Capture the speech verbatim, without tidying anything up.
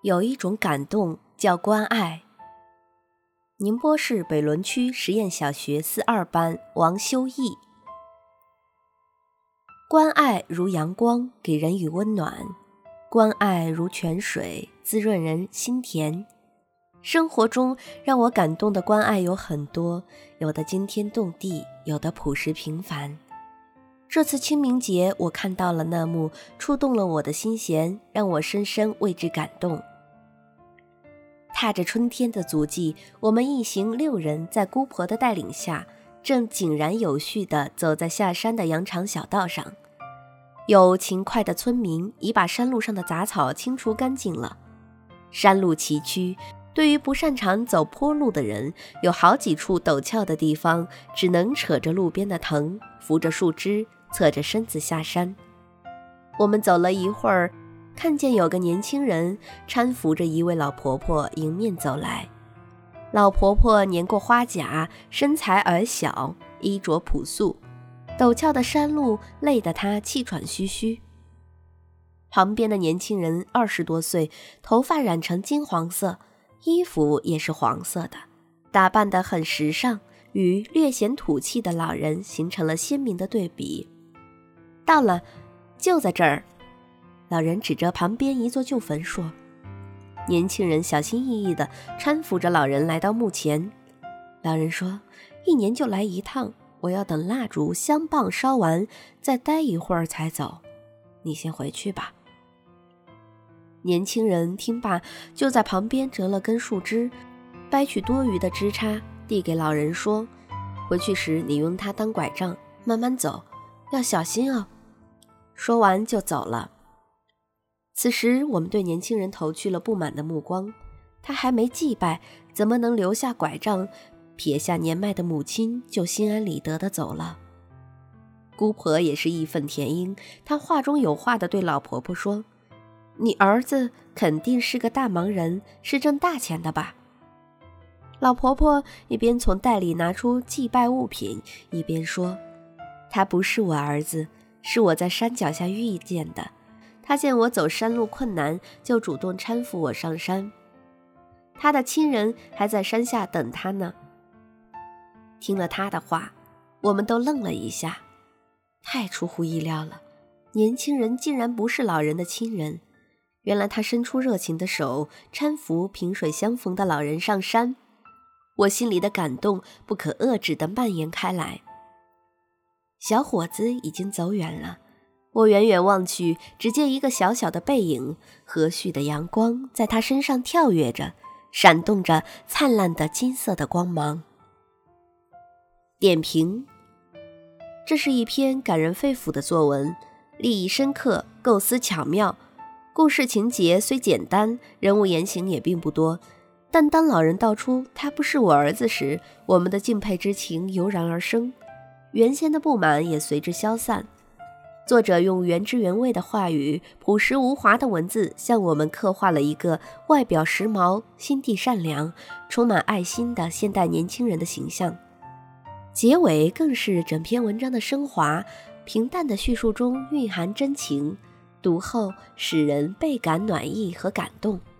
有一种感动叫关爱。宁波市北仑区实验小学四二班王修义。关爱如阳光，给人以温暖；关爱如泉水，滋润人心田。生活中让我感动的关爱有很多，有的惊天动地，有的朴实平凡。这次清明节，我看到了那幕，触动了我的心弦，让我深深为之感动。踏着春天的足迹，我们一行六人在姑婆的带领下，正井然有序地走在下山的羊肠小道上。有勤快的村民已把山路上的杂草清除干净了。山路崎岖，对于不擅长走坡路的人，有好几处陡峭的地方，只能扯着路边的藤，扶着树枝，侧着身子下山。我们走了一会儿，看见有个年轻人搀扶着一位老婆婆迎面走来。老婆婆年过花甲，身材矮小，衣着朴素，陡峭的山路累得她气喘吁吁。旁边的年轻人二十多岁，头发染成金黄色，衣服也是黄色的，打扮得很时尚，与略显土气的老人形成了鲜明的对比。到了，就在这儿。老人指着旁边一座旧坟说。年轻人小心翼翼地搀扶着老人来到墓前。老人说，一年就来一趟，我要等蜡烛香棒烧完，再待一会儿才走，你先回去吧。年轻人听罢，就在旁边折了根树枝，掰去多余的枝杈，递给老人说，回去时你用它当拐杖，慢慢走，要小心哦。说完就走了。此时我们对年轻人投去了不满的目光，他还没祭拜，怎么能留下拐杖，撇下年迈的母亲就心安理得地走了。姑婆也是义愤填膺，她话中有话地对老婆婆说，你儿子肯定是个大忙人，是挣大钱的吧？老婆婆一边从袋里拿出祭拜物品，一边说，他不是我儿子，是我在山脚下遇见的，他见我走山路困难，就主动搀扶我上山。他的亲人还在山下等他呢。听了他的话，我们都愣了一下，太出乎意料了，年轻人竟然不是老人的亲人。原来他伸出热情的手，搀扶萍水相逢的老人上山。我心里的感动不可遏制地蔓延开来。小伙子已经走远了，我远远望去，只见一个小小的背影，和煦的阳光在他身上跳跃着，闪动着灿烂的金色的光芒。点评：这是一篇感人肺腑的作文，立意深刻，构思巧妙，故事情节虽简单，人物言行也并不多，但当老人道出他不是我儿子时，我们的敬佩之情油然而生，原先的不满也随之消散。作者用原汁原味的话语，朴实无华的文字，向我们刻画了一个外表时髦、心地善良、充满爱心的现代年轻人的形象。结尾更是整篇文章的升华，平淡的叙述中蕴含真情，读后使人倍感暖意和感动。